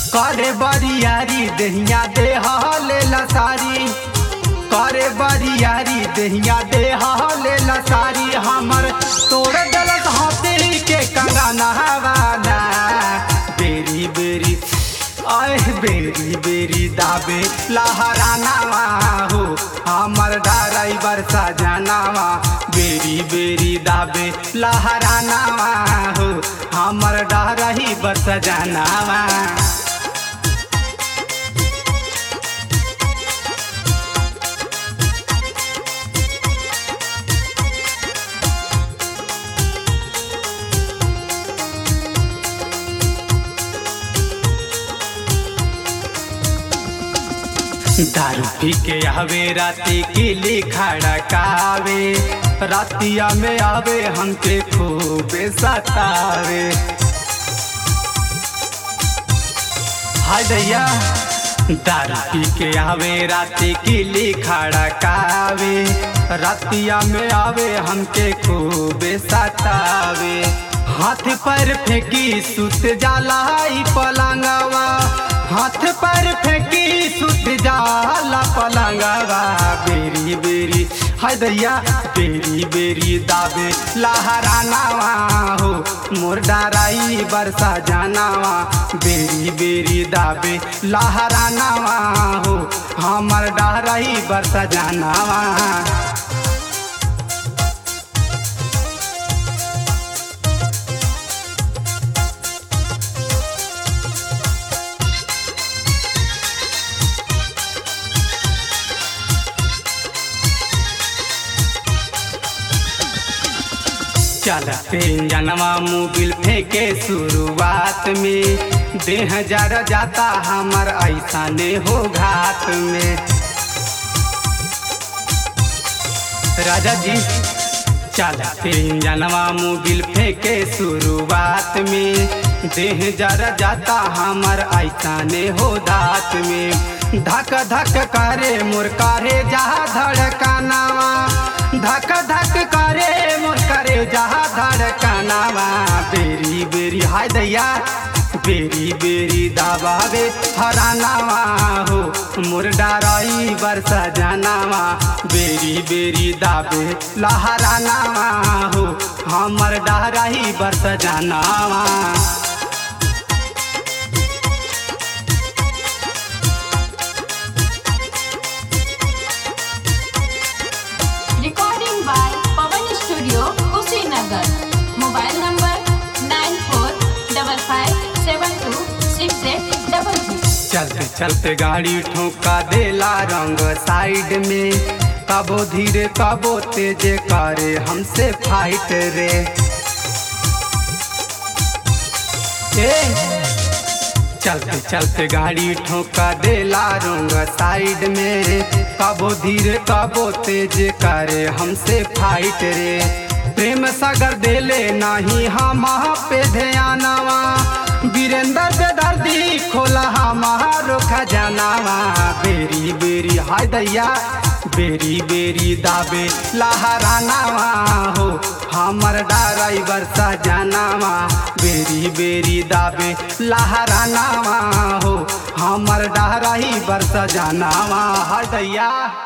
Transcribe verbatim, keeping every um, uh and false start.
करे बरियारी दहिया दे हाले लसारी, करे बरियारी दहिया दे हाले लसारी। हमर तोड़ दलत हाथी के कंगना हवाना, बेरी बेरी आए बेरी बेरी दाबे लहरानावा हो हमर ड्राइवर सजनावा। बेरी बेरी दाबे लहरानावा हो हमर ड्राइवर सजनावा। दारू पी के आवे राती किली खड़कावे, रातिया में आवे हमके खूबे सतावे। हाय दैया दारू पी के आवे राती किली खड़कावे, रातिया में आवे हमके खूबे सतावे। हाथ पर फेंकी सुत जाला ई पलंगवा, हाथ पर फेंकी सुत जाला पलंगवा। बेरी बेरी हाय दैया बेरी बेरी दाबे लहरानावा हो मोर ड्राइवर सजनावा। बेरी बेरी दाबे लहरानावा हो हमर ड्राइवर सजनावा। चलते जनवा मोबिल फेंके शुरुआत में, देह जर जाता हमर ऐसा ने हो घात में। राजा जी चलते जनवा मोबिल फेंके शुरुआत में, देह जर जाता हमर ऐसा ने हो दात में। धक धक करे मोर करे जहा धड़कनावा, धक धक करे मोर करे जहा धड़कनावा। बेरी बेरी हाय दैया बेरी बेरी दाबावे हरानावा हो मोर ड्राइवर सजनावा। बेरी बेरी दाबे लहरानावा हो हमर ड्राइवर सजनावा। Recording by Pawan Studio, Kushinagar. Mobile number nine four five five seven two six eight double three. चलते चलते गाड़ी ठोका देला रंग साइड में, कबो धीरे कबो तेज करे हमसे फाइट रे। ए चलते चलते गाड़ी ठोका देला रंग साइड में, कबो धीरे कबो तेज करे हमसे फाइट रे। प्रेम सागर देले नाही हम पे ध्यानवा, वीरेंद्र बेदर्दी खोला हमारो खजानावा। बेरी बेरी हाय दैया बेरी बेरी दाबे लहरानावा हो हमर ड्राइवर सजनावा। बेरी बेरी दाबे लहरानावा हो हमर ड्राइवर सजनावा। हाय दैया।